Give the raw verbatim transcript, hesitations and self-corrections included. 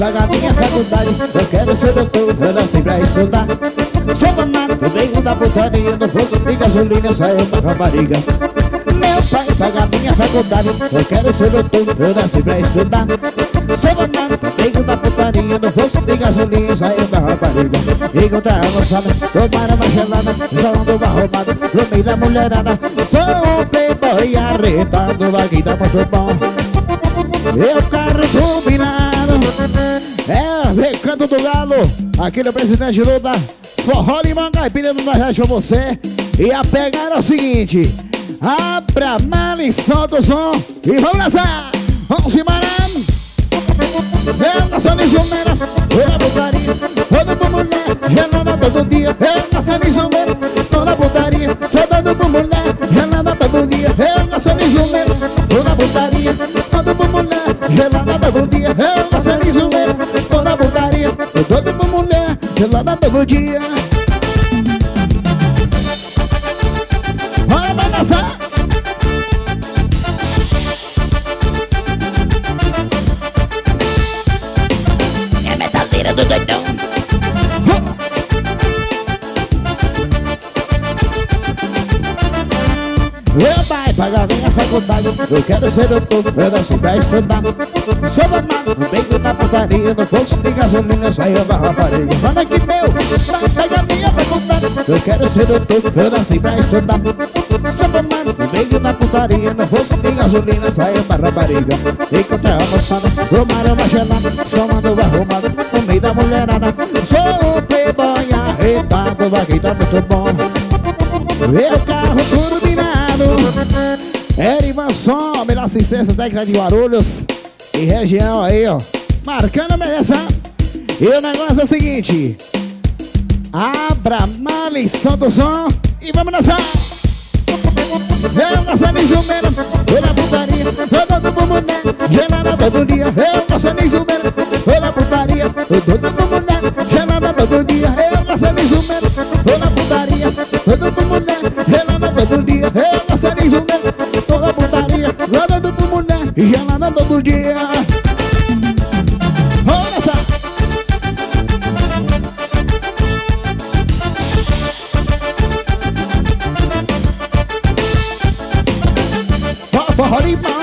pagar minha faculdade. Eu quero ser doutor, eu nasci pra estudar. Sou amado no meio da putaria. No posto de gasolina só é uma rapariga. Meu pai paga minha faculdade. Eu quero ser doutor, eu nasci pra estudar. Sou amado no meio da putaria. No posto de gasolina só é uma rapariga. Encontrar a moçada, tomar uma gelada, falando uma roubada no meio da mulherada. Sou um playboy arretado, aqui tá muito bom. Eu carro combinado. É, Recanto do Galo, aqui no Presidente Lula. Forró Limão Caipira do Nordeste pra você. E a pegada é o seguinte: abra a mala e solta o som. E vamos dançar. Vamos embora. Eu não sou lisonjeira, eu na putaria. Todo por mulher, gelada todo dia. Eu não sou lisonjeira, tô na putaria. Sou dando por mulher, gelada todo dia. Eu não sou lisonjeira, tô na putaria. Todo por mulher, gelada todo dia. Eu não sou lisonjeira, tô na putaria. Tô todo por mulher, gelada todo dia. Bora pra dançar. É metaleira do doidão. Meu pai paga minha faculdade. Eu quero ser doutor, eu nasci pra estudar. Sou amado no meio da putaria. No posto de gasolina só eu uma rapariga. Manda aqui meu, pai paga minha faculdade. Eu quero ser doutor, eu nasci pra estudar. Sou amado no meio da putaria. No posto de gasolina só eu uma rapariga. Encontrei a moçada, tomaram uma gelada, tomando uma roubada no meio da mulherada. Sou um playboy arretado, aqui tá muito bom. Meu carro turbinado. Erivanson, melhor assistência técnica de Guarulhos e região aí, ó, marcando a presença. E o negócio é o seguinte: abra a mala e solta o som e vamos dançar. Eu gosto de zumbeira, eu na putaria. Eu dou pro mulher, gelada todo dia. Eu gosto de zumbeira, eu na putaria. Eu dou pro mulher, gelada todo dia. Eu gosto de zumbeira, eu na putaria. Eu dou pro mulher, gelada todo dia. Eu gosto de zumbeira, eu na putaria. Eu dou pro mulher, gelada todo dia. Vamos dançar. Forró Limão.